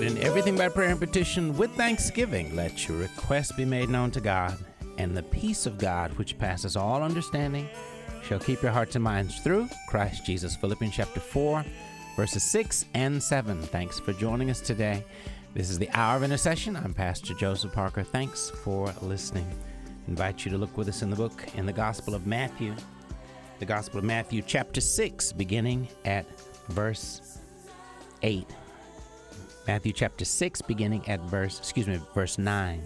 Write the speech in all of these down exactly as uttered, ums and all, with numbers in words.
But in everything by prayer and petition with thanksgiving, let your requests be made known to God, and the peace of God, which passes all understanding, shall keep your hearts and minds through Christ Jesus. Philippians chapter four, verses six and seven. Thanks for joining us today. This is the Hour of Intercession. I'm Pastor Joseph Parker. Thanks for listening. I invite you to look with us in the book, in the Gospel of Matthew. The Gospel of Matthew, chapter six, beginning at verse eight. Matthew chapter six, beginning at verse, excuse me, verse nine.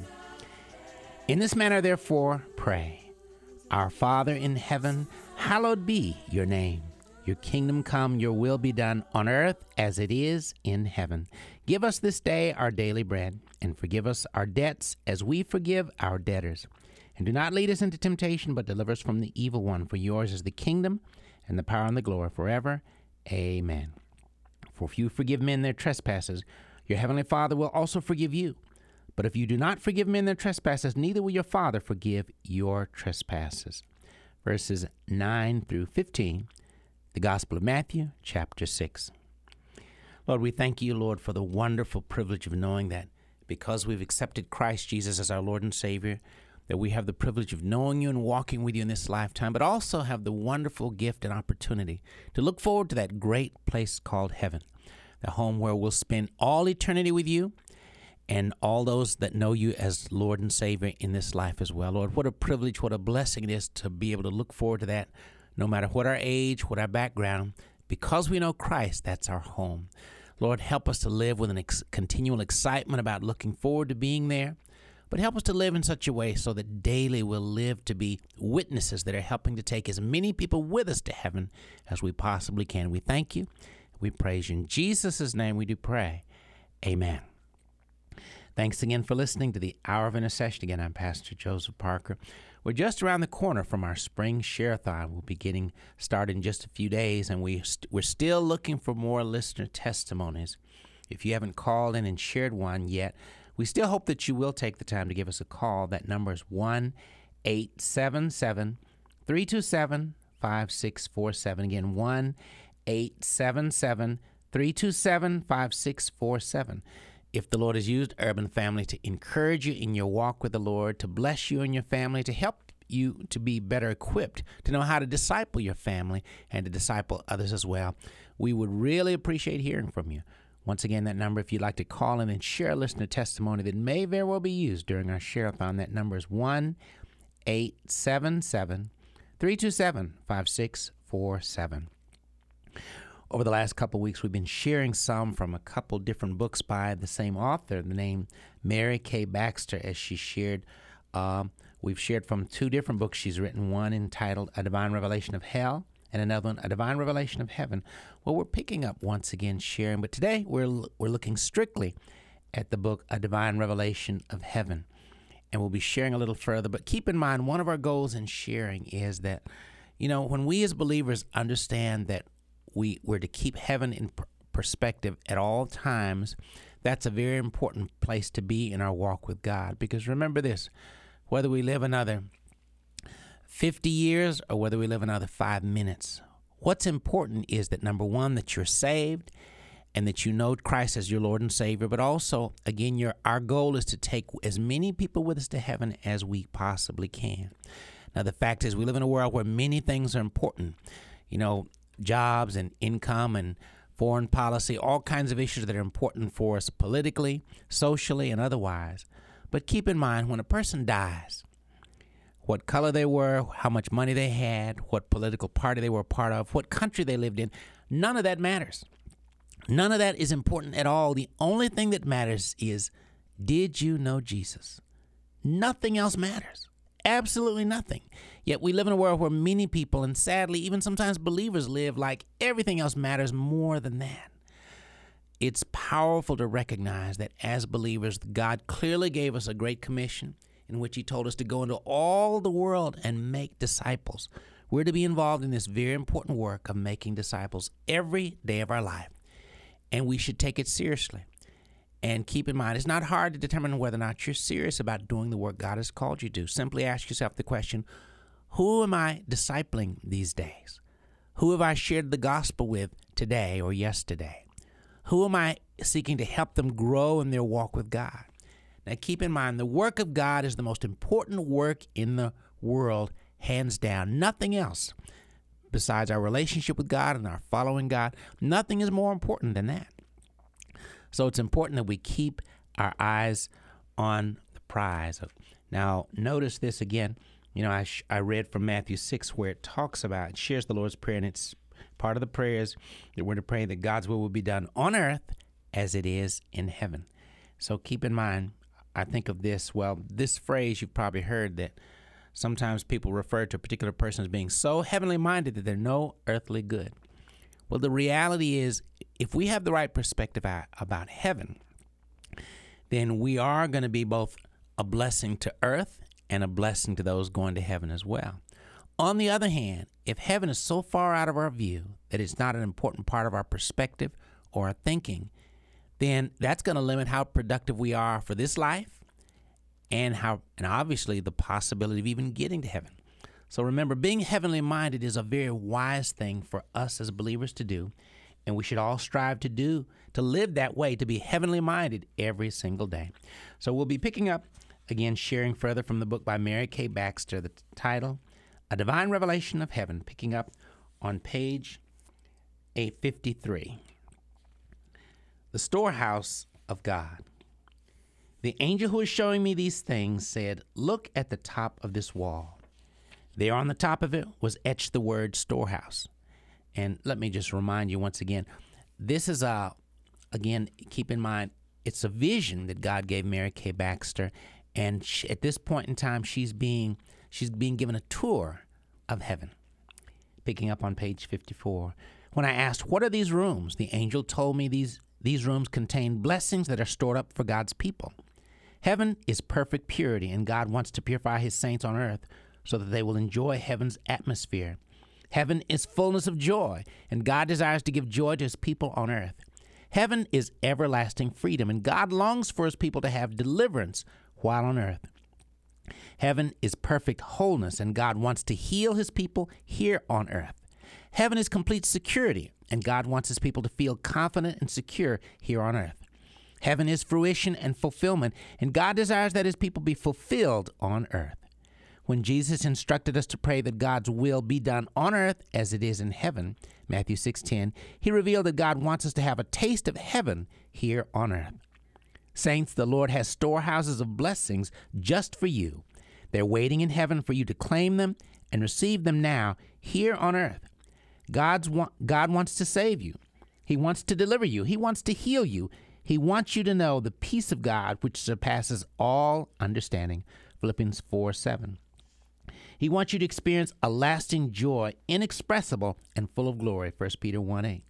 In this manner, therefore, pray. Our Father in heaven, hallowed be your name. Your kingdom come, your will be done on earth as it is in heaven. Give us this day our daily bread, and forgive us our debts as we forgive our debtors. And do not lead us into temptation, but deliver us from the evil one. For yours is the kingdom, and the power, and the glory forever. Amen. For if you forgive men their trespasses, your heavenly Father will also forgive you. But if you do not forgive men their trespasses, neither will your Father forgive your trespasses. Verses nine through fifteen, the Gospel of Matthew, chapter six. Lord, we thank you, Lord, for the wonderful privilege of knowing that because we've accepted Christ Jesus as our Lord and Savior, that we have the privilege of knowing you and walking with you in this lifetime, but also have the wonderful gift and opportunity to look forward to that great place called heaven, the home where we'll spend all eternity with you and all those that know you as Lord and Savior in this life as well. Lord, what a privilege, what a blessing it is to be able to look forward to that, no matter what our age, what our background. Because we know Christ, that's our home. Lord, help us to live with a ex- continual excitement about looking forward to being there, but help us to live in such a way so that daily we'll live to be witnesses that are helping to take as many people with us to heaven as we possibly can. We thank you. We praise you. In Jesus' name we do pray. Amen. Thanks again for listening to the Hour of Intercession. Again, I'm Pastor Joseph Parker. We're just around the corner from our spring share-a-thon. We'll be getting started in just a few days, and we st- we're still looking for more listener testimonies. If you haven't called in and shared one yet, we still hope that you will take the time to give us a call. That number is one eight seven seven, three two seven, five six four seven. Again, one eight seven seven, three two seven, five six four seven. If the Lord has used Urban Family to encourage you in your walk with the Lord, to bless you and your family, to help you to be better equipped to know how to disciple your family and to disciple others as well, we would really appreciate hearing from you. Once again, that number, if you'd like to call in and share a listener testimony that may very well be used during our share-a-thon, that number is one eight seven seven, three two seven, five six four seven. Over the last couple of weeks, we've been sharing some from a couple different books by the same author, the name Mary Kay Baxter, as she shared. Uh, we've shared from two different books she's written, one entitled A Divine Revelation of Hell, and another one, A Divine Revelation of Heaven. Well, we're picking up once again sharing, but today we're we're looking strictly at the book A Divine Revelation of Heaven, and we'll be sharing a little further. But keep in mind, one of our goals in sharing is that, you know, when we as believers understand that we we're to keep heaven in pr- perspective at all times, that's a very important place to be in our walk with God. Because remember this, whether we live another fifty years or whether we live another five minutes, what's important is that, number one, that you're saved and that you know Christ as your Lord and Savior. But also, again, your our goal is to take as many people with us to heaven as we possibly can. Now, the fact is we live in a world where many things are important. You know, jobs and income and foreign policy, all kinds of issues that are important for us politically, socially, and otherwise. But keep in mind, when a person dies, what color they were, how much money they had, what political party they were a part of, what country they lived in, none of that matters. None of that is important at all. The only thing that matters is, did you know Jesus? Nothing else matters. Absolutely nothing. Yet we live in a world where many people, and sadly, even sometimes believers, live like everything else matters more than that. It's powerful to recognize that as believers, God clearly gave us a great commission in which he told us to go into all the world and make disciples. We're to be involved in this very important work of making disciples every day of our life, and we should take it seriously. And keep in mind, it's not hard to determine whether or not you're serious about doing the work God has called you to. Simply ask yourself the question, who am I discipling these days? Who have I shared the gospel with today or yesterday? Who am I seeking to help them grow in their walk with God? Now, keep in mind, the work of God is the most important work in the world, hands down. Nothing else besides our relationship with God and our following God. Nothing is more important than that. So it's important that we keep our eyes on the prize. Now, notice this again. You know, I, sh- I read from Matthew six where it talks about, it shares the Lord's Prayer, and it's part of the prayers that we're to pray that God's will will be done on earth as it is in heaven. So keep in mind, I think of this, well, this phrase you've probably heard, that sometimes people refer to a particular person as being so heavenly minded that they're no earthly good. Well, the reality is, if we have the right perspective about heaven, then we are going to be both a blessing to earth and a blessing to those going to heaven as well. On the other hand, if heaven is so far out of our view that it's not an important part of our perspective or our thinking, then that's going to limit how productive we are for this life and how, and obviously the possibility of even getting to heaven. So remember, being heavenly minded is a very wise thing for us as believers to do, and we should all strive to do, to live that way, to be heavenly minded every single day. So we'll be picking up, again, sharing further from the book by Mary Kay Baxter, the title, A Divine Revelation of Heaven, picking up on page eight fifty-three. The storehouse of God. The angel who was showing me these things said, "Look at the top of this wall." There on the top of it was etched the word storehouse. And let me just remind you once again, this is a, again, keep in mind, it's a vision that God gave Mary Kay Baxter. And she, at this point in time, she's being, she's being given a tour of heaven. Picking up on page fifty-four. When I asked, "What are these rooms?" the angel told me these These rooms contain blessings that are stored up for God's people. Heaven is perfect purity, and God wants to purify his saints on earth so that they will enjoy heaven's atmosphere. Heaven is fullness of joy, and God desires to give joy to his people on earth. Heaven is everlasting freedom, and God longs for his people to have deliverance while on earth. Heaven is perfect wholeness, and God wants to heal his people here on earth. Heaven is complete security, and God wants his people to feel confident and secure here on earth. Heaven is fruition and fulfillment, and God desires that his people be fulfilled on earth. When Jesus instructed us to pray that God's will be done on earth as it is in heaven, Matthew six ten, he revealed that God wants us to have a taste of heaven here on earth. Saints, the Lord has storehouses of blessings just for you. They're waiting in heaven for you to claim them and receive them now here on earth. God's wa- God wants to save you. He wants to deliver you. He wants to heal you. He wants you to know the peace of God which surpasses all understanding, Philippians four seven. He wants you to experience a lasting joy, inexpressible and full of glory, First Peter one eight.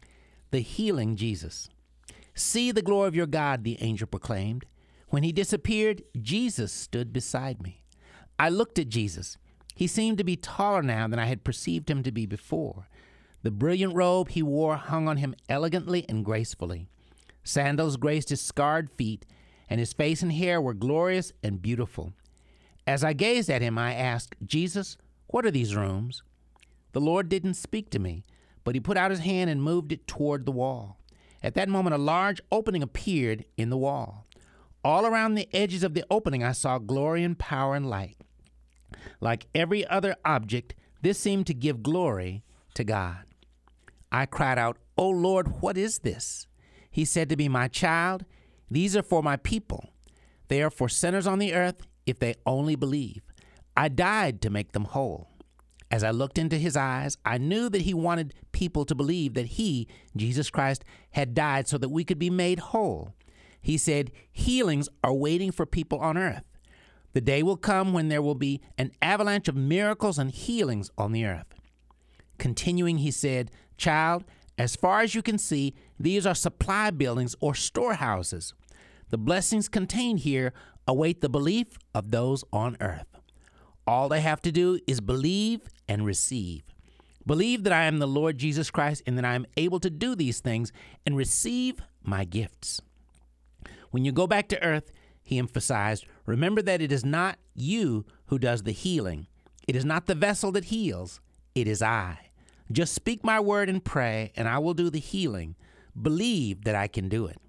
The healing Jesus. "See the glory of your God," the angel proclaimed. When he disappeared, Jesus stood beside me. I looked at Jesus. He seemed to be taller now than I had perceived him to be before. The brilliant robe he wore hung on him elegantly and gracefully. Sandals graced his scarred feet, and his face and hair were glorious and beautiful. As I gazed at him, I asked, "Jesus, what are these rooms?" The Lord didn't speak to me, but he put out his hand and moved it toward the wall. At that moment, a large opening appeared in the wall. All around the edges of the opening, I saw glory and power and light. Like every other object, this seemed to give glory to God. I cried out, "O Lord, what is this?" He said to me, "My child, these are for my people. They are for sinners on the earth if they only believe. I died to make them whole." As I looked into his eyes, I knew that he wanted people to believe that he, Jesus Christ, had died so that we could be made whole. He said, "Healings are waiting for people on earth. The day will come when there will be an avalanche of miracles and healings on the earth." Continuing, he said, "Child, as far as you can see, these are supply buildings or storehouses. The blessings contained here await the belief of those on earth. All they have to do is believe and receive. Believe that I am the Lord Jesus Christ and that I am able to do these things and receive my gifts." When you go back to earth, he emphasized, remember that it is not you who does the healing. It is not the vessel that heals. It is I. Just speak my word and pray, and I will do the healing. believe that I can do it.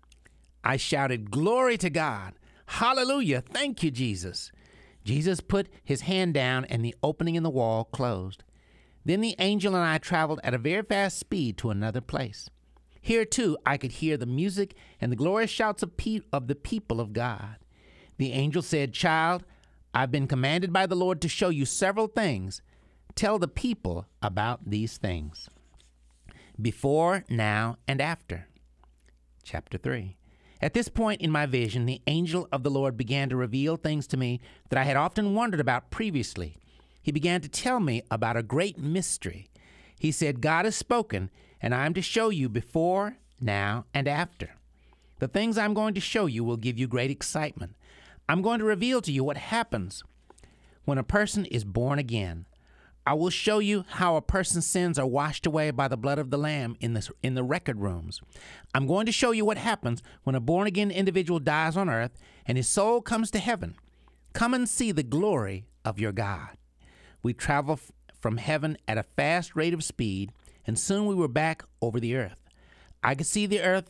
I shouted, "Glory to God! Hallelujah! Thank you, Jesus!" Jesus put his hand down and the opening in the wall closed. Then the angel and I traveled at a very fast speed to another place. Here, too, I could hear the music and the glorious shouts of, pe- of the people of God. The angel said, "Child, I've been commanded by the Lord to show you several things. Tell the people about these things." Before, now, and after. Chapter three. At this point in my vision, the angel of the Lord began to reveal things to me that I had often wondered about previously. He began to tell me about a great mystery. He said, "God has spoken, and I am to show you before, now, and after. The things I'm going to show you will give you great excitement. I'm going to reveal to you what happens when a person is born again. I will show you how a person's sins are washed away by the blood of the Lamb in the, in the record rooms. I'm going to show you what happens when a born-again individual dies on earth and his soul comes to heaven. Come and see the glory of your God." We traveled f- from heaven at a fast rate of speed, and soon we were back over the earth. I could see the earth.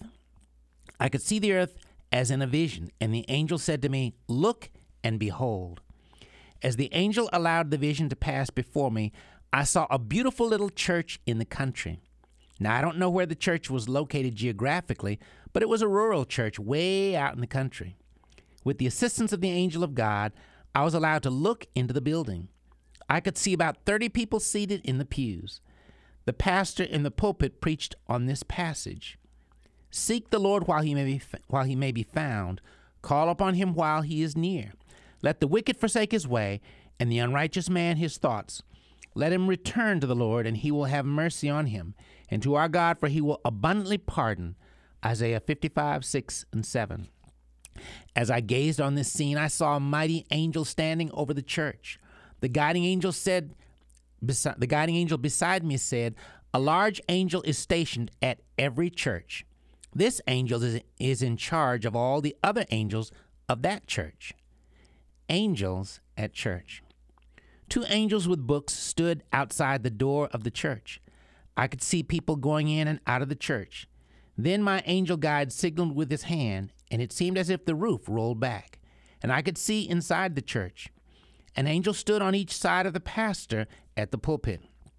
I could see the earth as in a vision, and the angel said to me, "Look and behold." As the angel allowed the vision to pass before me, I saw a beautiful little church in the country. Now, I don't know where the church was located geographically, but it was a rural church way out in the country. With the assistance of the angel of God, I was allowed to look into the building. I could see about thirty people seated in the pews. The pastor in the pulpit preached on this passage. "Seek the Lord while he may be, while he may be found. Call upon him while he is near. Let the wicked forsake his way, and the unrighteous man his thoughts. Let him return to the Lord, and he will have mercy on him, and to our God, for he will abundantly pardon." Isaiah fifty-five, six and seven. As I gazed on this scene, I saw a mighty angel standing over the church. The guiding angel said, besi- the guiding angel beside me said, "A large angel is stationed at every church. This angel is, is in charge of all the other angels of that church." Angels at church. Two angels with books stood outside the door of the church. I could see people going in and out of the church. Then my angel guide signaled with his hand, and it seemed as if the roof rolled back, and I could see inside the church. An angel stood on each side of the pastor at the pulpit.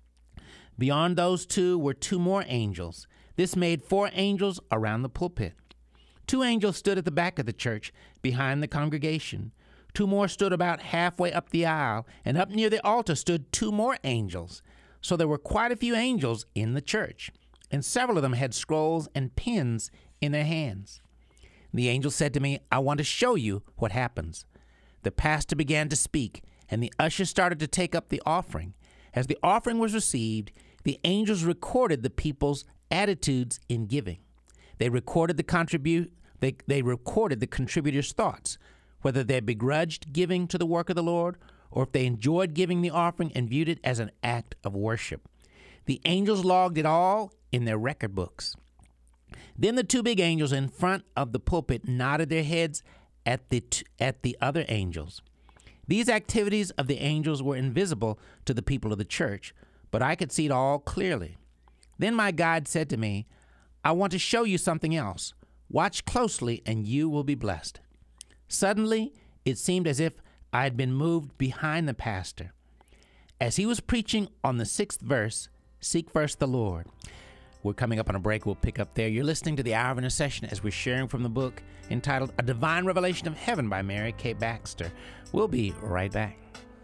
Beyond those two were two more angels. This made four angels around the pulpit. Two angels stood at the back of the church, behind the congregation. Two more stood about halfway up the aisle, and up near the altar stood two more angels. So there were quite a few angels in the church, and several of them had scrolls and pens in their hands. The angel said to me, "I want to show you what happens." The pastor began to speak, and the ushers started to take up the offering. As the offering was received, the angels recorded the people's attitudes in giving. They recorded the contribute. They, they recorded the contributors' thoughts, whether they begrudged giving to the work of the Lord, or if they enjoyed giving the offering and viewed it as an act of worship. The angels logged it all in their record books. Then the two big angels in front of the pulpit nodded their heads at the t- at the other angels. These activities of the angels were invisible to the people of the church, but I could see it all clearly. Then my guide said to me, "I want to show you something else. Watch closely and you will be blessed." Suddenly, it seemed as if I had been moved behind the pastor. As he was preaching on the sixth verse, "Seek first the Lord." We're coming up on a break. We'll pick up there. You're listening to the Hour of Intercession as we're sharing from the book entitled A Divine Revelation of Heaven by Mary Kay Baxter. We'll be right back.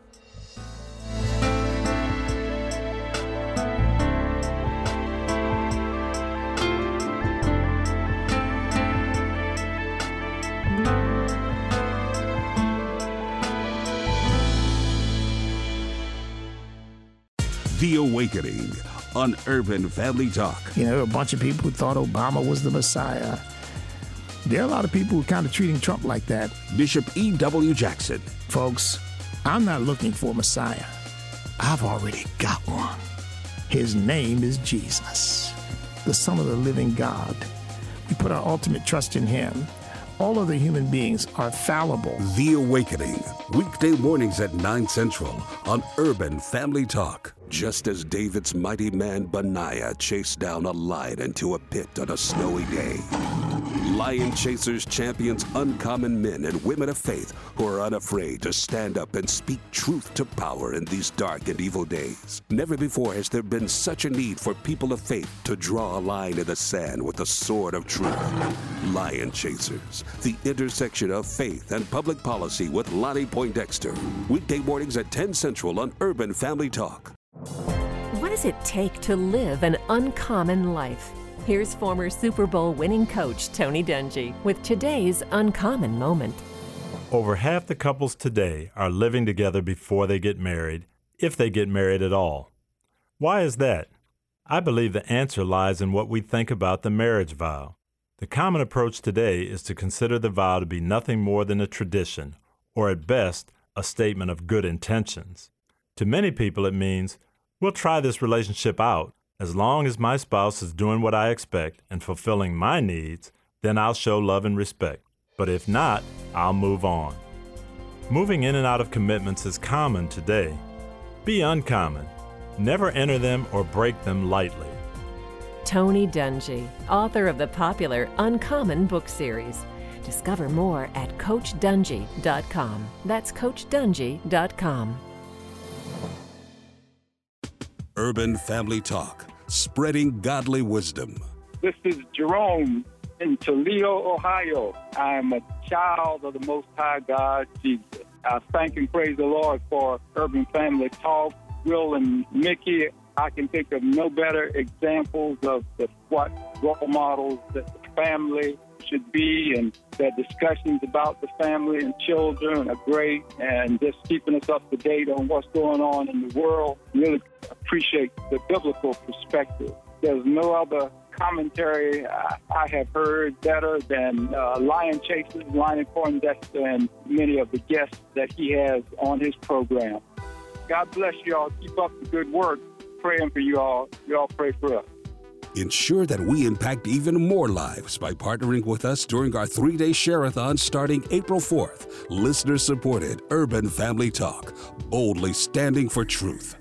The Awakening on Urban Family Talk. You know, there were a bunch of people who thought Obama was the Messiah. There are a lot of people who are kind of treating Trump like that. Bishop E W. Jackson. Folks, I'm not looking for a Messiah. I've already got one. His name is Jesus, the Son of the living God. We put our ultimate trust in him. All other human beings are fallible. The Awakening, weekday mornings at nine Central on Urban Family Talk. just as David's mighty man Benaiah chased down a lion into a pit on a snowy day. Lion Chasers champions uncommon men and women of faith who are unafraid to stand up and speak truth to power in these dark and evil days. Never before has there been such a need for people of faith to draw a line in the sand with the sword of truth. Lion Chasers, the intersection of faith and public policy with Lonnie Poindexter. Weekday mornings at ten Central on Urban Family Talk. What does it take to live an uncommon life? Here's former Super Bowl winning coach Tony Dungy with today's uncommon moment. Over half the couples today are living together before they get married, if they get married at all. Why is that? I believe the answer lies in what we think about the marriage vow. The common approach today is to consider the vow to be nothing more than a tradition, or at best, a statement of good intentions. To many people it means, we'll try this relationship out. As long as my spouse is doing what I expect and fulfilling my needs, then I'll show love and respect. But if not, I'll move on. Moving in and out of commitments is common today. Be uncommon. Never enter them or break them lightly. Tony Dungy, author of the popular Uncommon book series. Discover more at coach dungy dot com. That's coach dungy dot com. Urban Family Talk, spreading godly wisdom. This is Jerome in Toledo, Ohio. I am a child of the Most High God, Jesus. I thank and praise the Lord for Urban Family Talk. Will and Mickey, I can think of no better examples of the, what role models that the family should be, and their discussions about the family and children are great, and just keeping us up to date on what's going on in the world. Really appreciate the biblical perspective. There's no other commentary I, I have heard better than uh, Lion Chasers, Lonnie Poindexter, and many of the guests that he has on his program. God bless you all. Keep up the good work. Praying for you all. You all pray for us. Ensure that we impact even more lives by partnering with us during our three-day share-a-thon starting April fourth. Listener-supported Urban Family Talk, boldly standing for truth.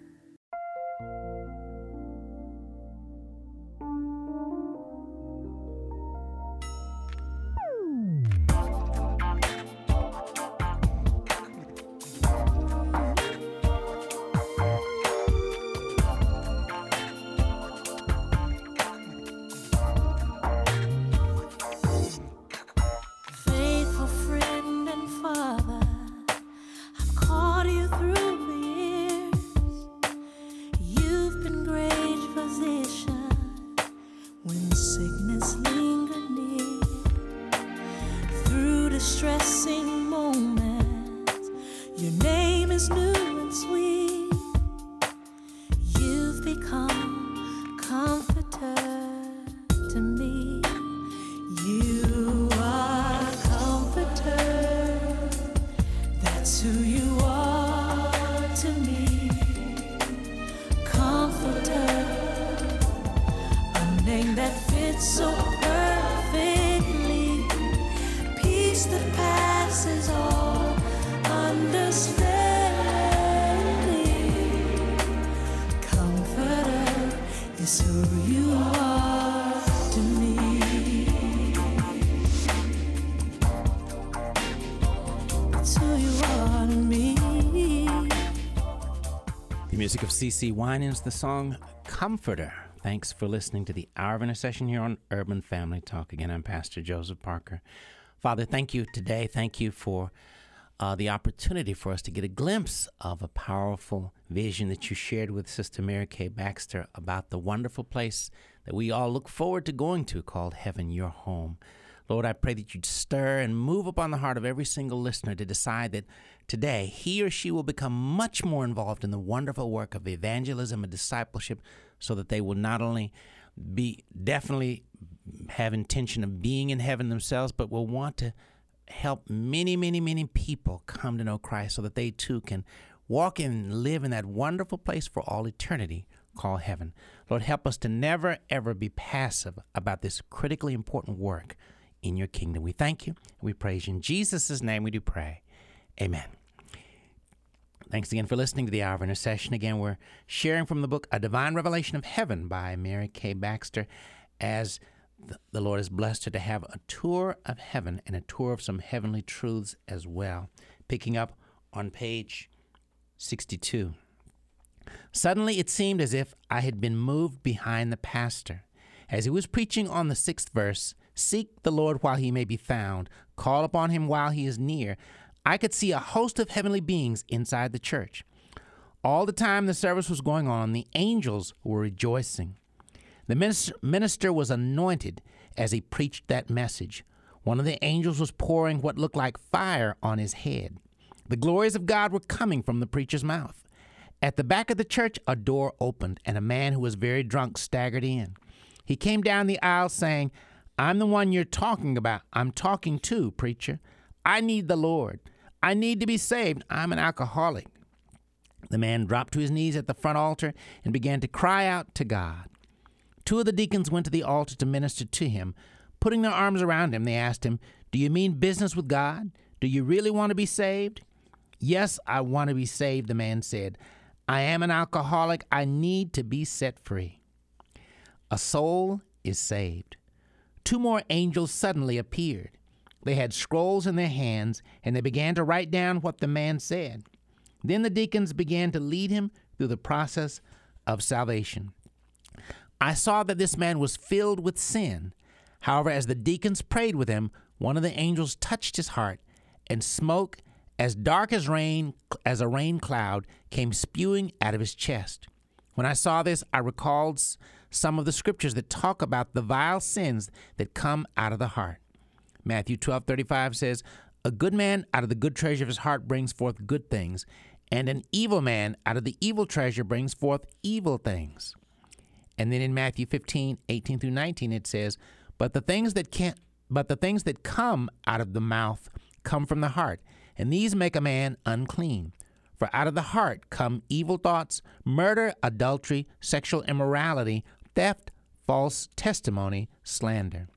Music of C C Winans, the song Comforter. Thanks for listening to the Hour of Intercession here on Urban Family Talk. Again, I'm Pastor Joseph Parker. Father, thank you today. Thank you for uh, the opportunity for us to get a glimpse of a powerful vision that you shared with Sister Mary Kay Baxter about the wonderful place that we all look forward to going to called Heaven, your home. Lord, I pray that you'd stir and move upon the heart of every single listener to decide that today he or she will become much more involved in the wonderful work of evangelism and discipleship, so that they will not only be definitely have intention of being in heaven themselves, but will want to help many, many, many people come to know Christ, so that they too can walk in and live in that wonderful place for all eternity called heaven. Lord, help us to never, ever be passive about this critically important work in your kingdom. We thank you and we praise you. In Jesus' name we do pray. Amen. Thanks again for listening to the Hour of Intercession. Again, we're sharing from the book A Divine Revelation of Heaven by Mary Kay Baxter, as the Lord has blessed her to have a tour of heaven and a tour of some heavenly truths as well. Picking up on page sixty-two. Suddenly it seemed as if I had been moved behind the pastor. As he was preaching on the sixth verse, "Seek the Lord while he may be found, call upon him while he is near," I could see a host of heavenly beings inside the church. All the time the service was going on, the angels were rejoicing. The minister was anointed as he preached that message. One of the angels was pouring what looked like fire on his head. The glories of God were coming from the preacher's mouth. At the back of the church, a door opened, and a man who was very drunk staggered in. He came down the aisle saying, "I'm the one you're talking about. I'm talking to, preacher. I need the Lord. I need to be saved. I'm an alcoholic." The man dropped to his knees at the front altar and began to cry out to God. Two of the deacons went to the altar to minister to him. Putting their arms around him, they asked him, "Do you mean business with God? Do you really want to be saved?" "Yes, I want to be saved," the man said. "I am an alcoholic. I need to be set free." A soul is saved. Two more angels suddenly appeared. They had scrolls in their hands, and they began to write down what the man said. Then the deacons began to lead him through the process of salvation. I saw that this man was filled with sin. However, as the deacons prayed with him, one of the angels touched his heart, and smoke as dark as rain, as a rain cloud, came spewing out of his chest. When I saw this, I recalled some of the scriptures that talk about the vile sins that come out of the heart. Matthew twelve thirty-five says, "A good man out of the good treasure of his heart brings forth good things, and an evil man out of the evil treasure brings forth evil things." And then in Matthew fifteen eighteen through nineteen, it says, "But the things that can't, but the things that come out of the mouth come from the heart, and these make a man unclean. For out of the heart come evil thoughts, murder, adultery, sexual immorality, theft, false testimony, slander."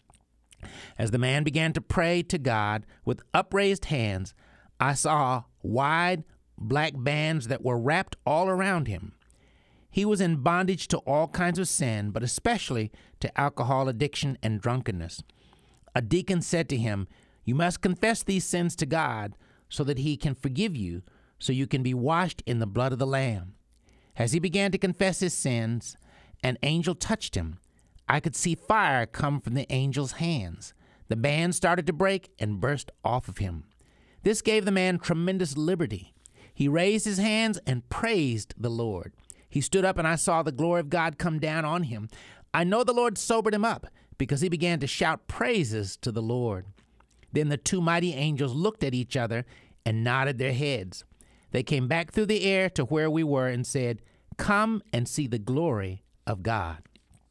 As the man began to pray to God with upraised hands, I saw wide black bands that were wrapped all around him. He was in bondage to all kinds of sin, but especially to alcohol addiction and drunkenness. A deacon said to him, "You must confess these sins to God so that he can forgive you, so you can be washed in the blood of the Lamb." As he began to confess his sins, an angel touched him. I could see fire come from the angel's hands. The band started to break and burst off of him. This gave the man tremendous liberty. He raised his hands and praised the Lord. He stood up, and I saw the glory of God come down on him. I know the Lord sobered him up, because he began to shout praises to the Lord. Then the two mighty angels looked at each other and nodded their heads. They came back through the air to where we were and said, "Come and see the glory of God."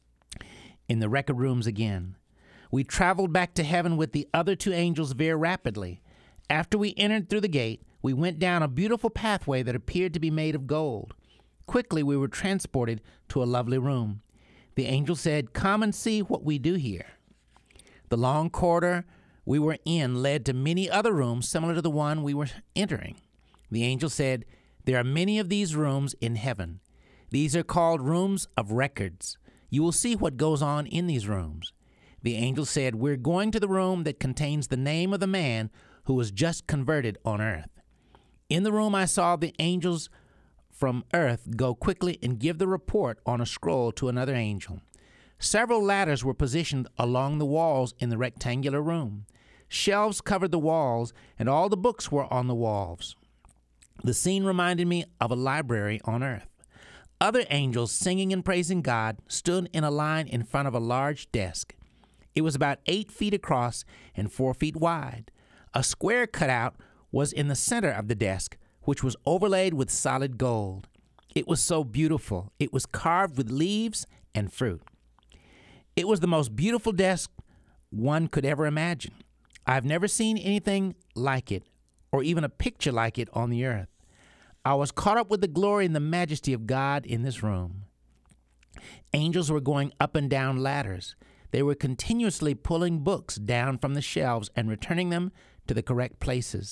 In the record rooms again, we traveled back to heaven with the other two angels very rapidly. After we entered through the gate, we went down a beautiful pathway that appeared to be made of gold. Quickly, we were transported to a lovely room. The angel said, "Come and see what we do here." The long corridor we were in led to many other rooms similar to the one we were entering. The angel said, "There are many of these rooms in heaven. These are called rooms of records. You will see what goes on in these rooms." The angel said, "We're going to the room that contains the name of the man who was just converted on earth." In the room, I saw the angels from earth go quickly and give the report on a scroll to another angel. Several ladders were positioned along the walls in the rectangular room. Shelves covered the walls, and all the books were on the walls. The scene reminded me of a library on earth. Other angels, singing and praising God, stood in a line in front of a large desk. It was about eight feet across and four feet wide. A square cutout was in the center of the desk, which was overlaid with solid gold. It was so beautiful. It was carved with leaves and fruit. It was the most beautiful desk one could ever imagine. I've never seen anything like it, or even a picture like it on the earth. I was caught up with the glory and the majesty of God in this room. Angels were going up and down ladders. They were continuously pulling books down from the shelves and returning them to the correct places.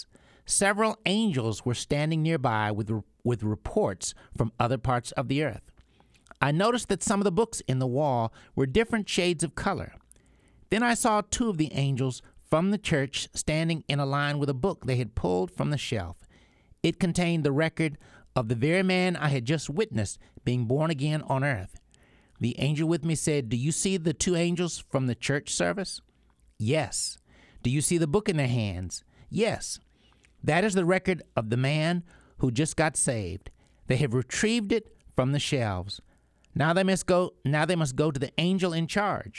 several angels were standing nearby with, with reports from other parts of the earth. I noticed that some of the books in the wall were different shades of color. Then I saw two of the angels from the church standing in a line with a book they had pulled from the shelf. It contained the record of the very man I had just witnessed being born again on earth. The angel with me said, "Do you see the two angels from the church service?" "Yes." "Do you see the book in their hands?" "Yes." "That is the record of the man who just got saved. They have retrieved it from the shelves. Now they must go, now they must go to the angel in charge."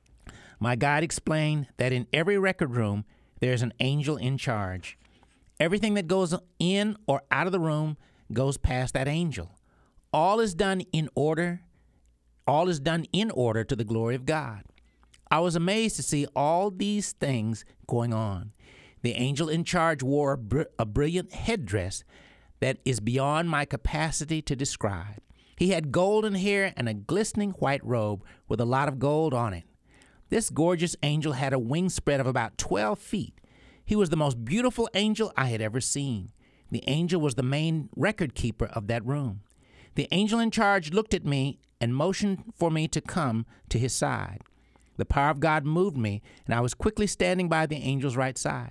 My guide explained that in every record room, there is an angel in charge. Everything that goes in or out of the room goes past that angel. All is done in order. All is done in order to the glory of God. I was amazed to see all these things going on. The angel in charge wore a, br- a brilliant headdress that is beyond my capacity to describe. He had golden hair and a glistening white robe with a lot of gold on it. This gorgeous angel had a wingspread of about twelve feet. He was the most beautiful angel I had ever seen. The angel was the main record keeper of that room. The angel in charge looked at me and motioned for me to come to his side. The power of God moved me, and I was quickly standing by the angel's right side.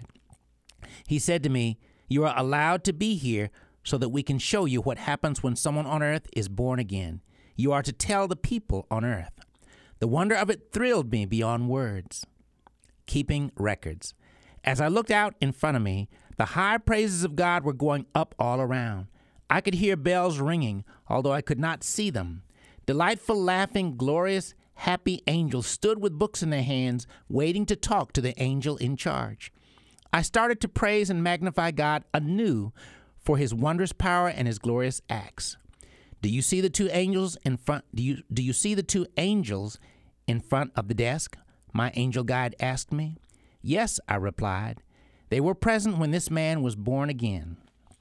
He said to me, "You are allowed to be here so that we can show you what happens when someone on earth is born again. You are to tell the people on earth." The wonder of it thrilled me beyond words. Keeping records. As I looked out in front of me, the high praises of God were going up all around. I could hear bells ringing, although I could not see them. Delightful, laughing, glorious, happy angels stood with books in their hands, waiting to talk to the angel in charge. I started to praise and magnify God anew for his wondrous power and his glorious acts. Do you see the two angels in front? Do you do you see the two angels in front of the desk? My angel guide asked me. Yes, I replied. They were present when this man was born again.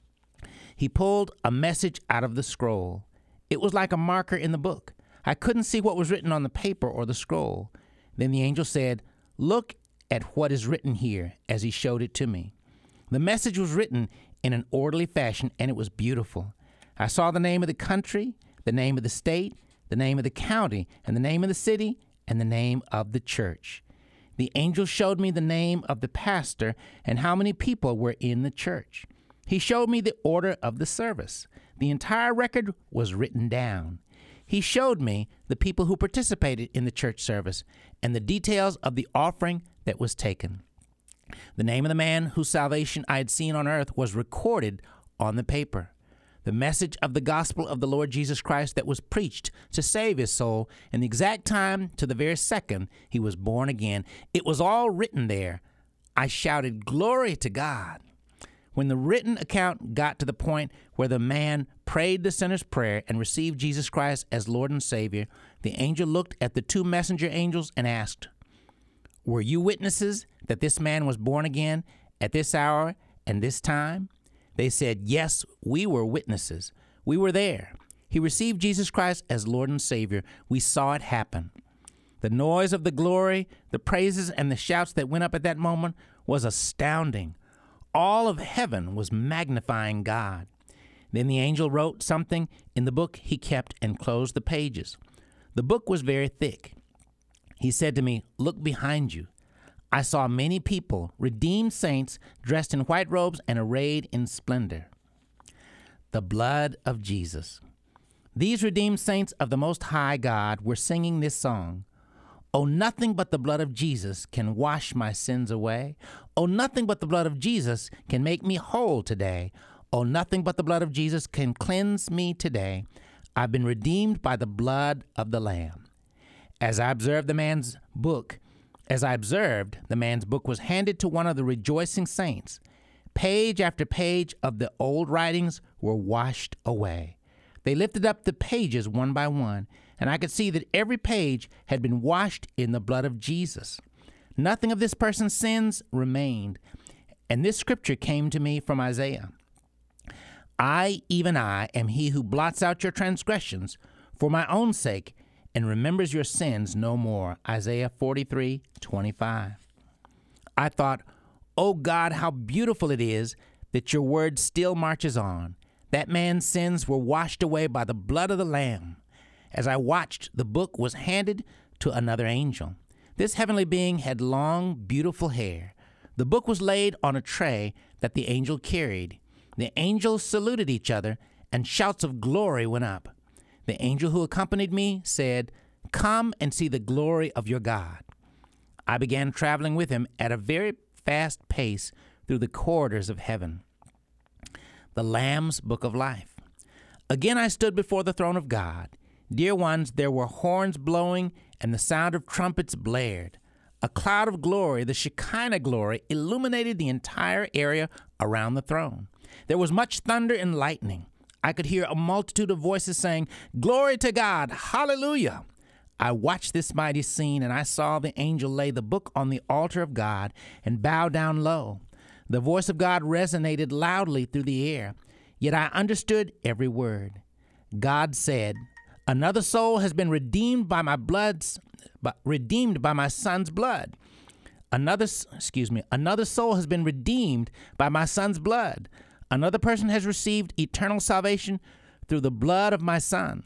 He pulled a message out of the scroll. It was like a marker in the book. I couldn't see what was written on the paper or the scroll. Then the angel said, "Look at what is written here," as he showed it to me. The message was written in an orderly fashion, and it was beautiful. I saw the name of the country, the name of the state, the name of the county, and the name of the city, and the name of the church. The angel showed me the name of the pastor and how many people were in the church. He showed me the order of the service. The entire record was written down. He showed me the people who participated in the church service and the details of the offering that was taken. The name of the man whose salvation I had seen on earth was recorded on the paper. The message of the gospel of the Lord Jesus Christ that was preached to save his soul, and the exact time to the very second he was born again. It was all written there. I shouted, "Glory to God." When the written account got to the point where the man prayed the sinner's prayer and received Jesus Christ as Lord and Savior, the angel looked at the two messenger angels and asked, "Were you witnesses that this man was born again at this hour and this time?" They said, "Yes, we were witnesses. We were there. He received Jesus Christ as Lord and Savior. We saw it happen." The noise of the glory, the praises, and the shouts that went up at that moment was astounding. All of heaven was magnifying God. Then the angel wrote something in the book he kept and closed the pages. The book was very thick. He said to me, "Look behind you." I saw many people, redeemed saints, dressed in white robes and arrayed in splendor. The blood of Jesus. These redeemed saints of the Most High God were singing this song. "Oh, nothing but the blood of Jesus can wash my sins away. Oh, nothing but the blood of Jesus can make me whole today. Oh, nothing but the blood of Jesus can cleanse me today. I've been redeemed by the blood of the Lamb." As I observed the man's book, As I observed, the man's book was handed to one of the rejoicing saints. Page after page of the old writings were washed away. They lifted up the pages one by one, and I could see that every page had been washed in the blood of Jesus. Nothing of this person's sins remained. And this scripture came to me from Isaiah. "I, even I, am he who blots out your transgressions for my own sake, and remembers your sins no more." Isaiah forty-three twenty-five. I thought, "Oh God, how beautiful it is that your word still marches on. That man's sins were washed away by the blood of the Lamb. As I watched, the book was handed to another angel. This heavenly being had long, beautiful hair. The book was laid on a tray that the angel carried. The angels saluted each other, and shouts of glory went up. The angel who accompanied me said, "Come and see the glory of your God." I began traveling with him at a very fast pace through the corridors of heaven. The Lamb's Book of Life. Again I stood before the throne of God. Dear ones, there were horns blowing, and the sound of trumpets blared. A cloud of glory, the Shekinah glory, illuminated the entire area around the throne. There was much thunder and lightning. I could hear a multitude of voices saying, "Glory to God! Hallelujah!" I watched this mighty scene, and I saw the angel lay the book on the altar of God and bow down low. The voice of God resonated loudly through the air, yet I understood every word. God said, "Another soul has been redeemed by my blood's, but redeemed by my son's blood. Another, excuse me, another soul has been redeemed by my son's blood. Another person has received eternal salvation through the blood of my son."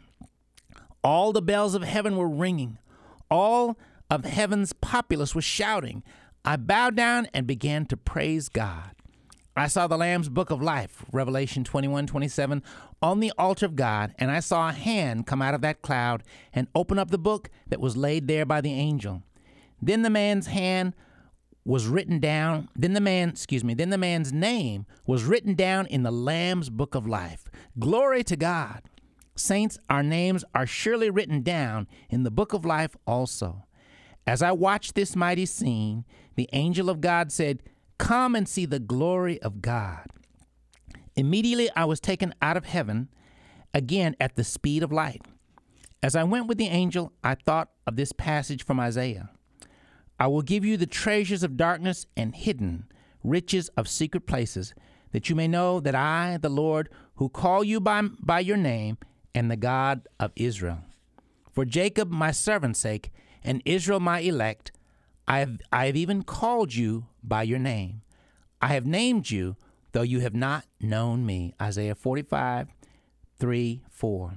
All the bells of heaven were ringing. All of heaven's populace was shouting. I bowed down and began to praise God. I saw the Lamb's Book of Life, Revelation twenty-one twenty-seven, on the altar of God, and I saw a hand come out of that cloud and open up the book that was laid there by the angel. Then the man's hand was written down, then the man, excuse me, then the man's name was written down in the Lamb's Book of Life. Glory to God. Saints, our names are surely written down in the book of life also. As I watched this mighty scene, the angel of God said, "Come and see the glory of God." Immediately I was taken out of heaven, again at the speed of light. As I went with the angel, I thought of this passage from Isaiah. "I will give you the treasures of darkness and hidden riches of secret places, that you may know that I, the Lord, who call you by, by your name, am the God of Israel. For Jacob, my servant's sake, and Israel, my elect, I have, I have even called you by your name. I have named you, though you have not known me." Isaiah forty-five, three, four.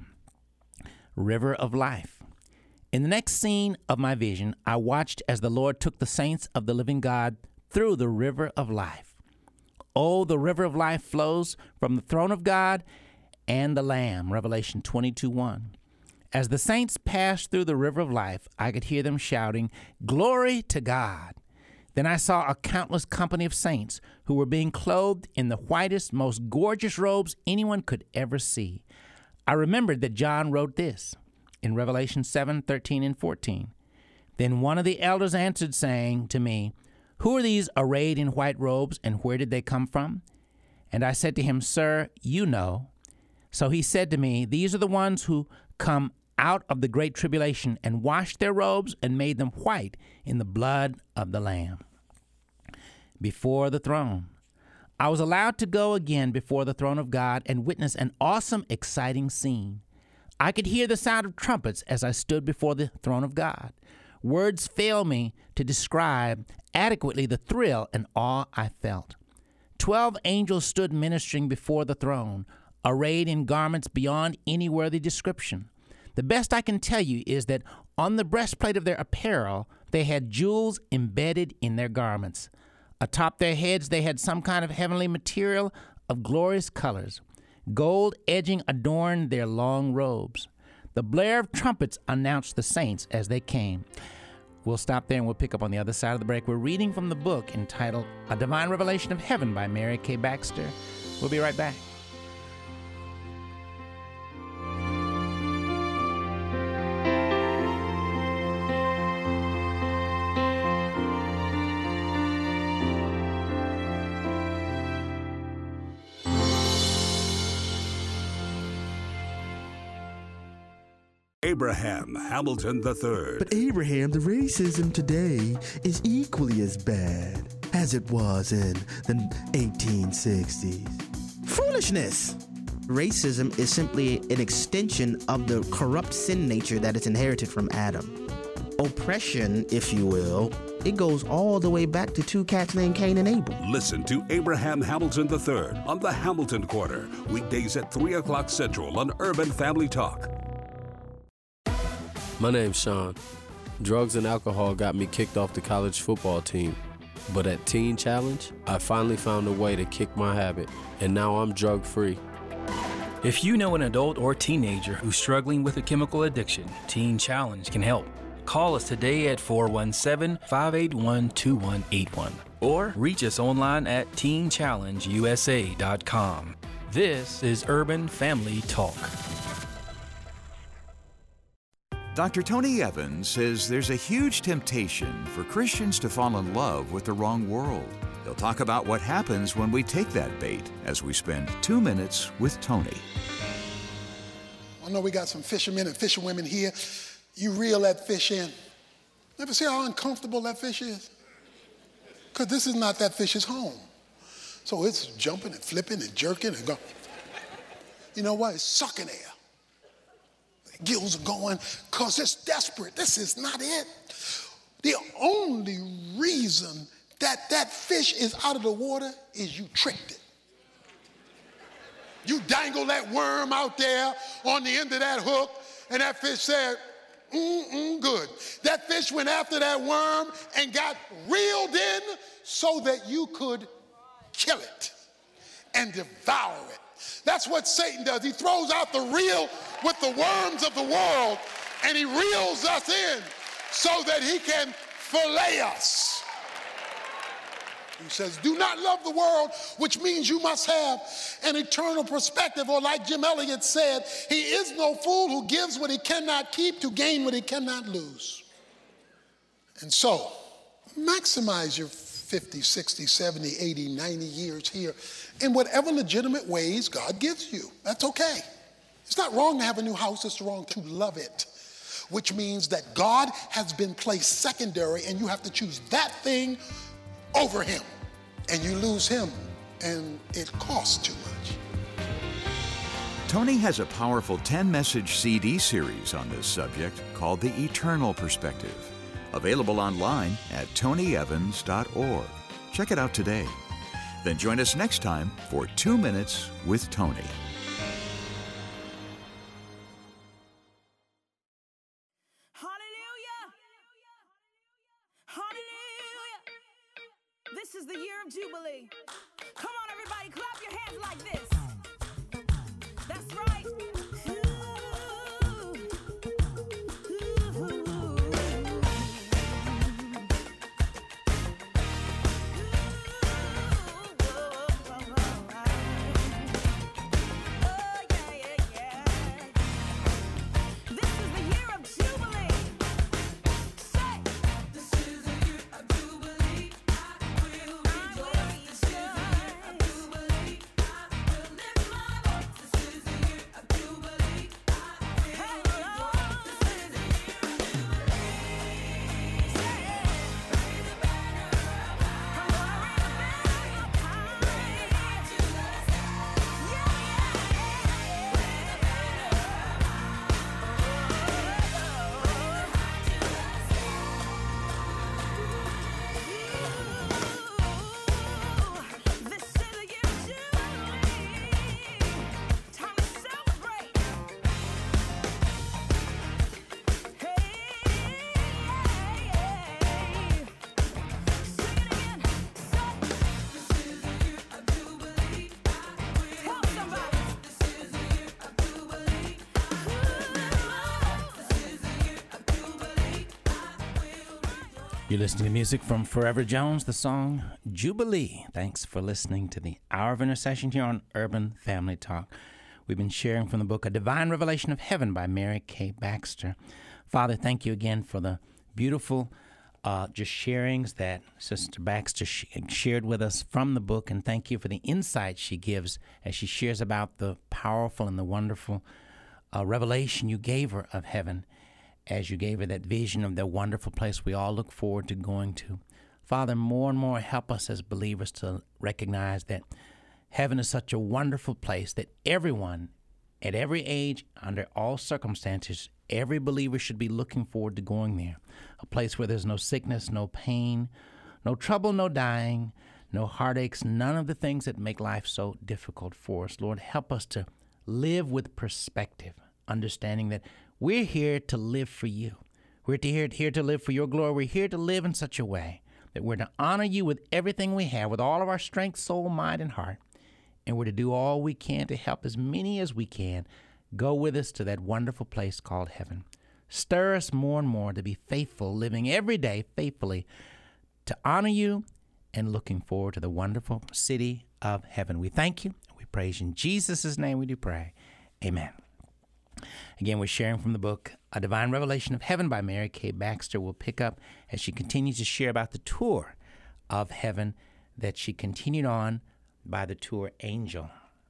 River of Life. In the next scene of my vision, I watched as the Lord took the saints of the living God through the river of life. Oh, the river of life flows from the throne of God and the Lamb, Revelation twenty-two one. As the saints passed through the river of life, I could hear them shouting, "Glory to God." Then I saw a countless company of saints who were being clothed in the whitest, most gorgeous robes anyone could ever see. I remembered that John wrote this in Revelation seven, thirteen, and fourteen. Then one of the elders answered, saying to me, "Who are these arrayed in white robes, and where did they come from?" And I said to him, "Sir, you know." So he said to me, "These are the ones who come out of the great tribulation and washed their robes and made them white in the blood of the Lamb." Before the throne. I was allowed to go again before the throne of God and witness an awesome, exciting scene. I could hear the sound of trumpets as I stood before the throne of God. Words fail me to describe adequately the thrill and awe I felt. Twelve angels stood ministering before the throne, arrayed in garments beyond any worthy description. The best I can tell you is that on the breastplate of their apparel, they had jewels embedded in their garments. Atop their heads, they had some kind of heavenly material of glorious colors. Gold edging adorned their long robes. The blare of trumpets announced the saints as they came. We'll stop there and we'll pick up on the other side of the break. We're reading from the book entitled A Divine Revelation of Heaven by Mary Kay Baxter. We'll be right back. Abraham Hamilton the third. But Abraham, the racism today is equally as bad as it was in the eighteen sixties. Foolishness! Racism is simply an extension of the corrupt sin nature that is inherited from Adam. Oppression, if you will, it goes all the way back to two cats named Cain and Abel. Listen to Abraham Hamilton the third on the Hamilton Corner, weekdays at three o'clock Central on Urban Family Talk. My name's Sean. Drugs and alcohol got me kicked off the college football team. But at Teen Challenge, I finally found a way to kick my habit, and now I'm drug-free. If you know an adult or teenager who's struggling with a chemical addiction, Teen Challenge can help. Call us today at four one seven, five eight one, two one eight one or reach us online at teen challenge u s a dot com. This is Urban Family Talk. Doctor Tony Evans says there's a huge temptation for Christians to fall in love with the wrong world. He'll talk about what happens when we take that bait as we spend two minutes with Tony. I know we got some fishermen and fisherwomen here. You reel that fish in. Ever see how uncomfortable that fish is? Because this is not that fish's home. So it's jumping and flipping and jerking and going. You know what? It's sucking air. The gills are going because it's desperate. This is not it. The only reason that that fish is out of the water is you tricked it. You dangle that worm out there on the end of that hook, and that fish said, mm-mm, good. That fish went after that worm and got reeled in so that you could kill it and devour it. That's what Satan does. He throws out the reel with the worms of the world, and he reels us in so that he can fillet us. He says, do not love the world, which means you must have an eternal perspective. Or like Jim Elliot said, he is no fool who gives what he cannot keep to gain what he cannot lose. And so, maximize your fifty, sixty, seventy, eighty, ninety years here in whatever legitimate ways God gives you. That's okay. It's not wrong to have a new house. It's wrong to love it, which means that God has been placed secondary and you have to choose that thing over him, and you lose him, and it costs too much. Tony has a powerful ten-message C D series on this subject called The Eternal Perspective, available online at tony evans dot org. Check it out today. Then join us next time for Two Minutes with Tony. This is the year of Jubilee. Come on, everybody, clap your hands like this. That's right. You're listening to music from Forever Jones, the song Jubilee. Thanks for listening to the Hour of Intercession here on Urban Family Talk. We've been sharing from the book A Divine Revelation of Heaven by Mary Kay Baxter. Father, thank you again for the beautiful uh, just sharings that Sister Baxter sh- shared with us from the book, and thank you for the insight she gives as she shares about the powerful and the wonderful uh, revelation you gave her of heaven, as you gave her that vision of the wonderful place we all look forward to going to. Father, more and more help us as believers to recognize that heaven is such a wonderful place that everyone, at every age, under all circumstances, every believer should be looking forward to going there. A place where there's no sickness, no pain, no trouble, no dying, no heartaches, none of the things that make life so difficult for us. Lord, help us to live with perspective, understanding that we're here to live for you. We're to here, here to live for your glory. We're here to live in such a way that we're to honor you with everything we have, with all of our strength, soul, mind, and heart. And we're to do all we can to help as many as we can go with us to that wonderful place called heaven. Stir us more and more to be faithful, living every day faithfully to honor you and looking forward to the wonderful city of heaven. We thank you and we praise you. In Jesus' name we do pray. Amen. Again, we're sharing from the book, A Divine Revelation of Heaven by Mary Kay Baxter. We'll pick up as she continues to share about the tour of heaven that she continued on by the tour Angel.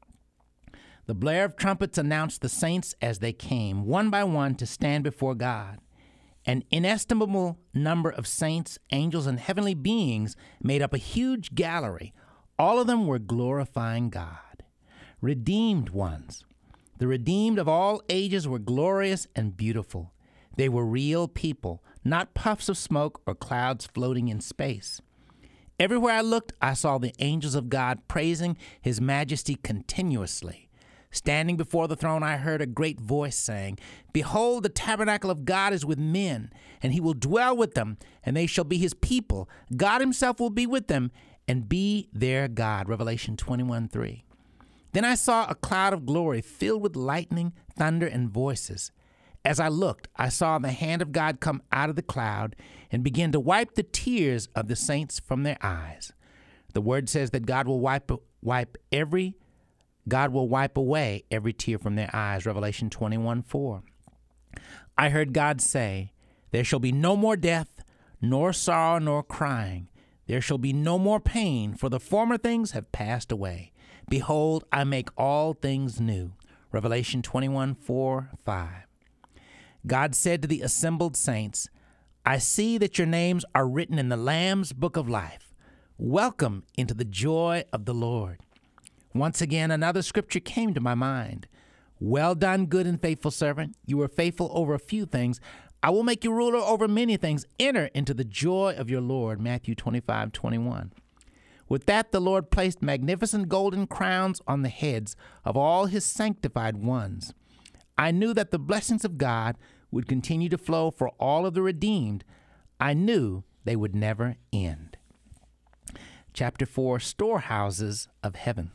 The blare of trumpets announced the saints as they came, one by one, to stand before God. An inestimable number of saints, angels, and heavenly beings made up a huge gallery. All of them were glorifying God. Redeemed ones. The redeemed of all ages were glorious and beautiful. They were real people, not puffs of smoke or clouds floating in space. Everywhere I looked, I saw the angels of God praising His majesty continuously. Standing before the throne, I heard a great voice saying, "Behold, the tabernacle of God is with men, and He will dwell with them, and they shall be His people. God Himself will be with them and be their God." Revelation twenty-one three. Then I saw a cloud of glory filled with lightning, thunder, and voices. As I looked, I saw the hand of God come out of the cloud and begin to wipe the tears of the saints from their eyes. The word says that God will wipe wipe every God will wipe away every tear from their eyes. Revelation twenty-one four. I heard God say, "There shall be no more death, nor sorrow, nor crying. There shall be no more pain, for the former things have passed away. Behold, I make all things new." Revelation twenty-one four five. God said to the assembled saints, "I see that your names are written in the Lamb's book of life. Welcome into the joy of the Lord." Once again, another scripture came to my mind. "Well done, good and faithful servant. You were faithful over a few things. I will make you ruler over many things. Enter into the joy of your Lord." Matthew twenty-five twenty-one. With that, the Lord placed magnificent golden crowns on the heads of all His sanctified ones. I knew that the blessings of God would continue to flow for all of the redeemed. I knew they would never end. Chapter four, Storehouses of Heaven.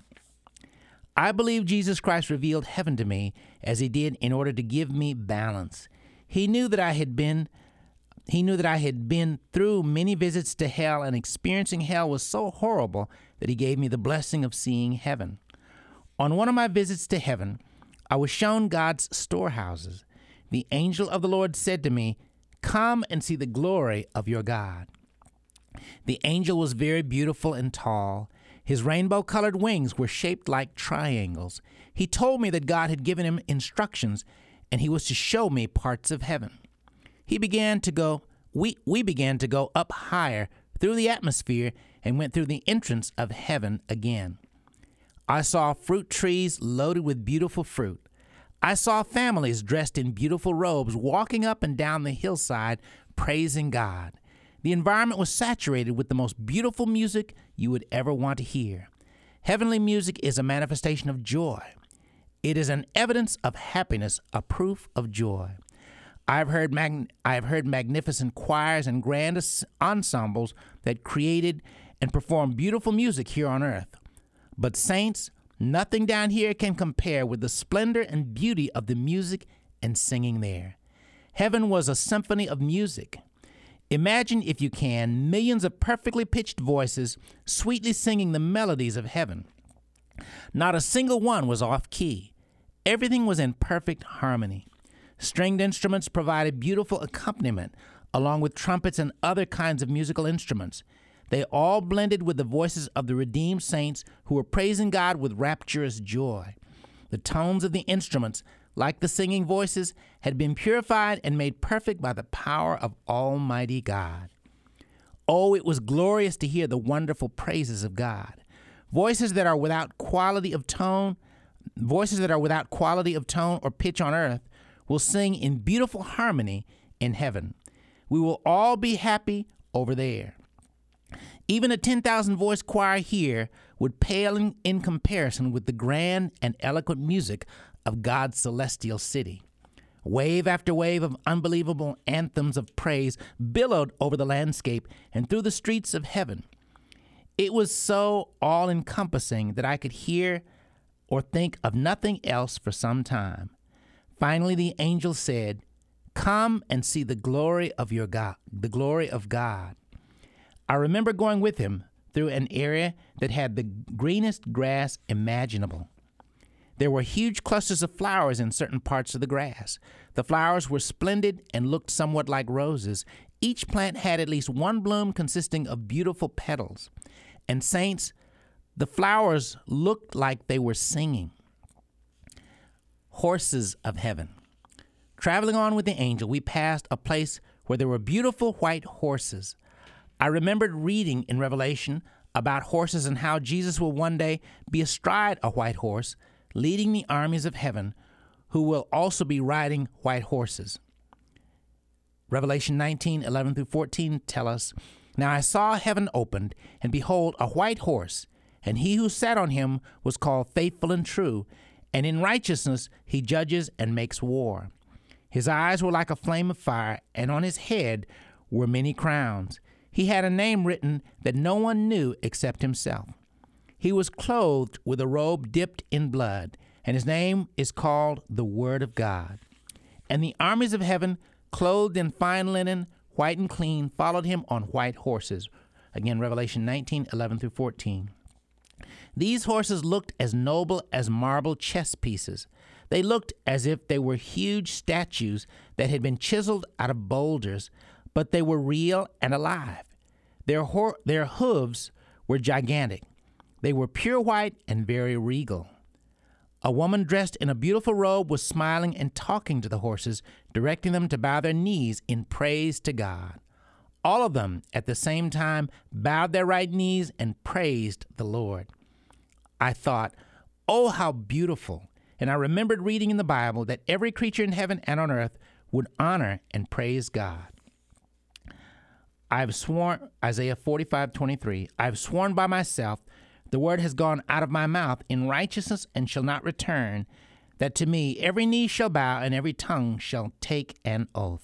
I believe Jesus Christ revealed heaven to me as He did in order to give me balance. He knew that I had been He knew that I had been through many visits to hell, and experiencing hell was so horrible that He gave me the blessing of seeing heaven. On one of my visits to heaven, I was shown God's storehouses. The angel of the Lord said to me, "Come and see the glory of your God." The angel was very beautiful and tall. His rainbow-colored wings were shaped like triangles. He told me that God had given him instructions, and he was to show me parts of heaven. He began to go, we, we began to go up higher through the atmosphere and went through the entrance of heaven again. I saw fruit trees loaded with beautiful fruit. I saw families dressed in beautiful robes walking up and down the hillside praising God. The environment was saturated with the most beautiful music you would ever want to hear. Heavenly music is a manifestation of joy. It is an evidence of happiness, a proof of joy. I've heard mag- I've heard magnificent choirs and grand ensembles that created and performed beautiful music here on earth. But saints, nothing down here can compare with the splendor and beauty of the music and singing there. Heaven was a symphony of music. Imagine, if you can, millions of perfectly pitched voices sweetly singing the melodies of heaven. Not a single one was off key. Everything was in perfect harmony. Stringed instruments provided beautiful accompaniment, along with trumpets and other kinds of musical instruments. They all blended with the voices of the redeemed saints who were praising God with rapturous joy. The tones of the instruments, like the singing voices, had been purified and made perfect by the power of Almighty God. Oh, it was glorious to hear the wonderful praises of God. Voices that are without quality of tone, voices that are without quality of tone or pitch on earth will sing in beautiful harmony in heaven. We will all be happy over there. Even a ten thousand voice choir here would pale in, in comparison with the grand and eloquent music of God's celestial city. Wave after wave of unbelievable anthems of praise billowed over the landscape and through the streets of heaven. It was so all-encompassing that I could hear or think of nothing else for some time. Finally, the angel said, "Come and see the glory of your God, the glory of God." I remember going with him through an area that had the greenest grass imaginable. There were huge clusters of flowers in certain parts of the grass. The flowers were splendid and looked somewhat like roses. Each plant had at least one bloom consisting of beautiful petals. And saints, the flowers looked like they were singing. Horses of heaven. Traveling on with the angel, we passed a place where there were beautiful white horses. I remembered reading in Revelation about horses and how Jesus will one day be astride a white horse, leading the armies of heaven, who will also be riding white horses. Revelation nineteen, eleven through fourteen tell us, "Now I saw heaven opened, and behold, a white horse, and he who sat on him was called Faithful and True, and in righteousness he judges and makes war. His eyes were like a flame of fire, and on his head were many crowns. He had a name written that no one knew except himself. He was clothed with a robe dipped in blood, and his name is called the Word of God. And the armies of heaven, clothed in fine linen, white and clean, followed him on white horses." Again, Revelation nineteen, eleven through fourteen. These horses looked as noble as marble chess pieces. They looked as if they were huge statues that had been chiseled out of boulders, but they were real and alive. Their, hor- their hooves were gigantic. They were pure white and very regal. A woman dressed in a beautiful robe was smiling and talking to the horses, directing them to bow their knees in praise to God. All of them, at the same time, bowed their right knees and praised the Lord. I thought, oh, how beautiful. And I remembered reading in the Bible that every creature in heaven and on earth would honor and praise God. I have sworn, Isaiah forty-five, twenty-three, I have sworn by myself, the word has gone out of my mouth in righteousness and shall not return, that to me every knee shall bow and every tongue shall take an oath.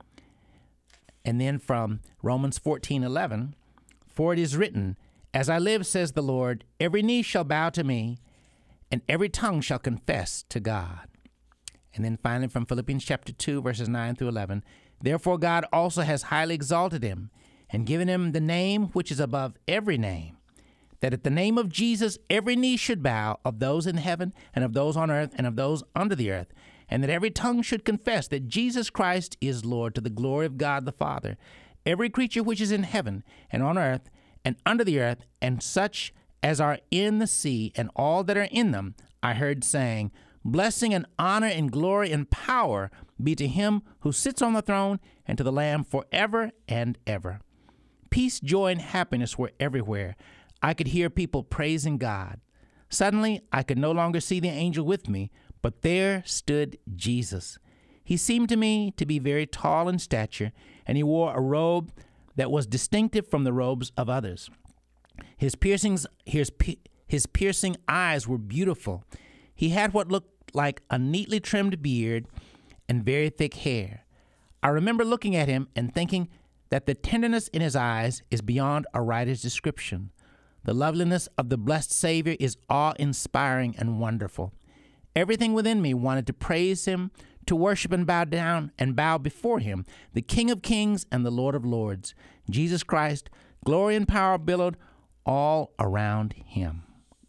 And then from Romans fourteen, eleven, for it is written, as I live, says the Lord, every knee shall bow to me, and every tongue shall confess to God. And then finally from Philippians chapter two, verses nine through eleven, therefore God also has highly exalted him and given him the name which is above every name, that at the name of Jesus every knee should bow, of those in heaven and of those on earth and of those under the earth, and that every tongue should confess that Jesus Christ is Lord, to the glory of God the Father. Every creature which is in heaven and on earth and under the earth, and such as are in the sea, and all that are in them, I heard saying, blessing and honor and glory and power be to him who sits on the throne and to the Lamb forever and ever. Peace, joy, and happiness were everywhere. I could hear people praising God. Suddenly, I could no longer see the angel with me, but there stood Jesus. He seemed to me to be very tall in stature, and he wore a robe that was distinctive from the robes of others. His piercings, his, his piercing eyes were beautiful. He had what looked like a neatly trimmed beard and very thick hair. I remember looking at him and thinking that the tenderness in his eyes is beyond a writer's description. The loveliness of the blessed Savior is awe-inspiring and wonderful. Everything within me wanted to praise him, to worship and bow down and bow before him, the King of kings and the Lord of lords, Jesus Christ. Glory and power billowed all around him.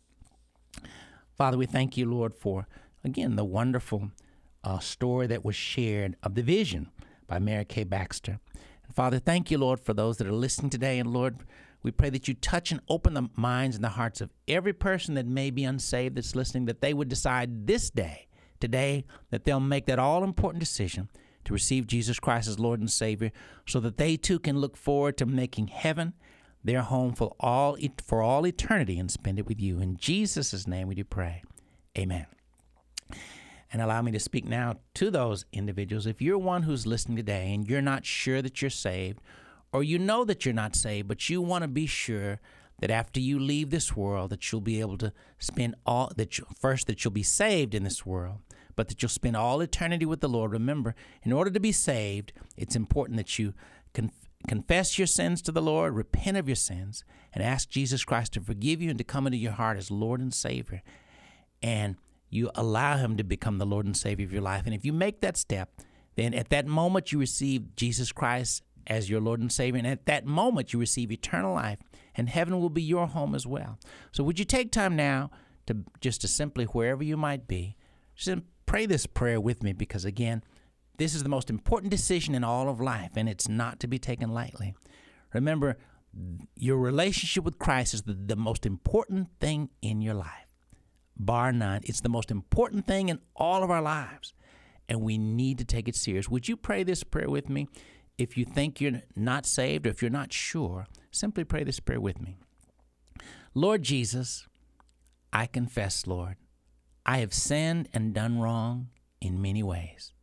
Father, we thank you, Lord, for, again, the wonderful uh, story that was shared of the vision by Mary Kay Baxter. And Father, thank you, Lord, for those that are listening today. And Lord, we pray that you touch and open the minds and the hearts of every person that may be unsaved that's listening, that they would decide this day, today, that they'll make that all-important decision to receive Jesus Christ as Lord and Savior, so that they too can look forward to making heaven their home for all for all eternity and spend it with you. In Jesus' name we do pray. Amen. And allow me to speak now to those individuals. If you're one who's listening today and you're not sure that you're saved, or you know that you're not saved, but you want to be sure that after you leave this world that you'll be able to spend all, that you, first that you'll be saved in this world, but that you'll spend all eternity with the Lord. Remember, in order to be saved, it's important that you conf- confess your sins to the Lord, repent of your sins, and ask Jesus Christ to forgive you and to come into your heart as Lord and Savior. And you allow him to become the Lord and Savior of your life. And if you make that step, then at that moment you receive Jesus Christ as your Lord and Savior. And at that moment you receive eternal life, and heaven will be your home as well. So would you take time now to just to simply, wherever you might be, just pray this prayer with me, because again, this is the most important decision in all of life, and it's not to be taken lightly. Remember, your relationship with Christ is the, the most important thing in your life. Bar none. It's the most important thing in all of our lives, and we need to take it serious. Would you pray this prayer with me? If you think you're not saved, or if you're not sure, simply pray this prayer with me. Lord Jesus, I confess, Lord, I have sinned and done wrong in many ways.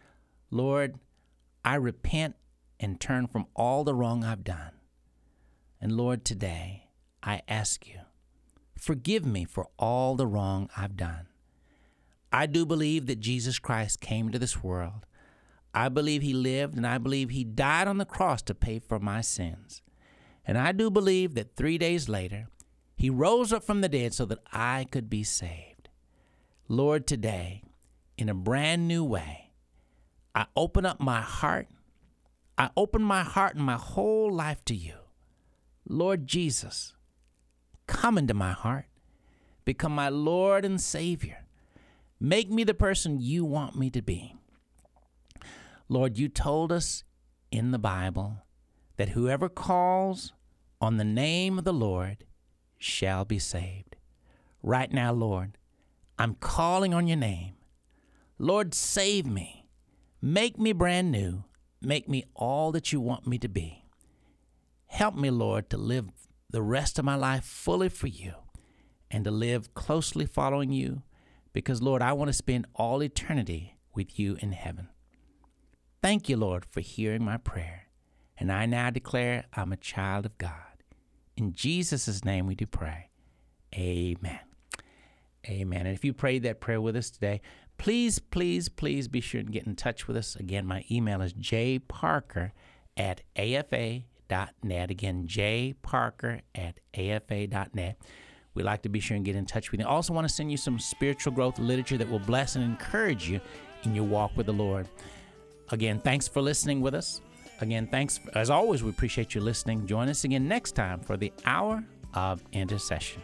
Lord, I repent and turn from all the wrong I've done. And Lord, today I ask you, forgive me for all the wrong I've done. I do believe that Jesus Christ came to this world. I believe he lived, and I believe he died on the cross to pay for my sins. And I do believe that three days later, he rose up from the dead so that I could be saved. Lord, today, in a brand new way, I open up my heart. I open my heart and my whole life to you. Lord Jesus, come into my heart. Become my Lord and Savior. Make me the person you want me to be. Lord, you told us in the Bible that whoever calls on the name of the Lord shall be saved. Right now, Lord, I'm calling on your name. Lord, save me. Make me brand new. Make me all that you want me to be. Help me, Lord, to live the rest of my life fully for you and to live closely following you, because, Lord, I want to spend all eternity with you in heaven. Thank you, Lord, for hearing my prayer. And I now declare I'm a child of God. In Jesus' name we do pray. Amen. Amen. And if you prayed that prayer with us today, please, please, please be sure and get in touch with us. Again, my email is jparker at afa dot net. Again, jparker at afa dot net. We'd like to be sure and get in touch with you. I also want to send you some spiritual growth literature that will bless and encourage you in your walk with the Lord. Again, thanks for listening with us. Again, thanks. As always, we appreciate you listening. Join us again next time for the Hour of Intercession.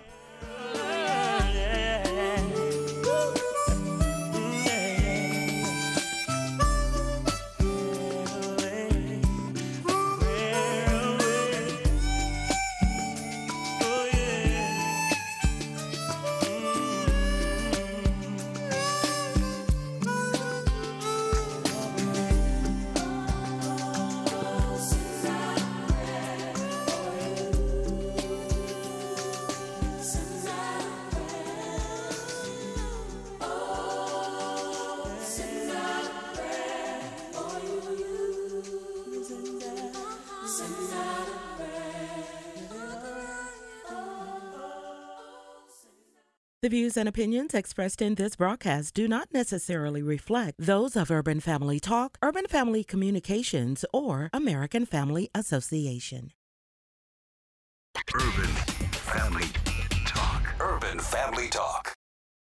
The views and opinions expressed in this broadcast do not necessarily reflect those of Urban Family Talk, Urban Family Communications, or American Family Association. Urban Family Talk. Urban Family Talk.